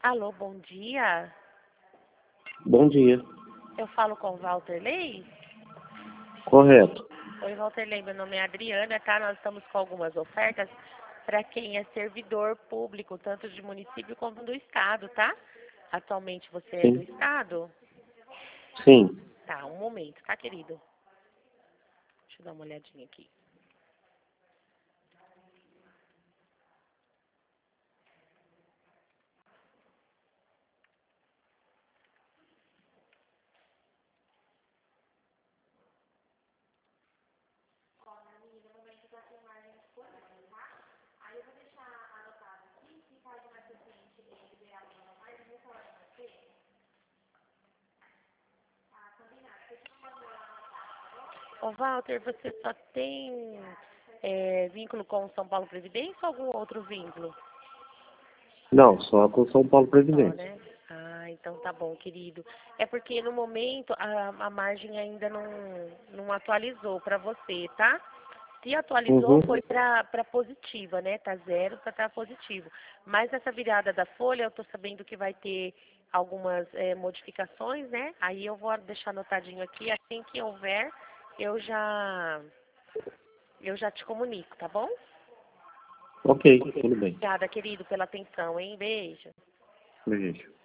Alô, bom dia. Bom dia. Eu falo com o Walter Ley? Correto. Oi, Walter Ley, meu nome é Adriana, tá? Nós estamos com algumas ofertas para quem é servidor público, tanto de município como do estado, tá? Atualmente você é do Sim. estado? Sim. Tá, um momento, tá, querido? Deixa eu dar uma olhadinha aqui. Ô, Walter, você só tem vínculo com o São Paulo Previdência ou algum outro vínculo? Não, só com São Paulo Só, Previdência. né? Ah, então tá bom, querido. É porque no momento a margem ainda não atualizou para você, tá? Se atualizou Uhum. foi para positiva, né? Tá zero para tá positivo. Mas essa virada da folha, eu tô sabendo que vai ter algumas modificações, né? Aí eu vou deixar anotadinho aqui, assim que houver, eu já eu já te comunico, tá bom? Ok, tudo bem. Obrigada, querido, pela atenção, hein? Beijo. Beijo.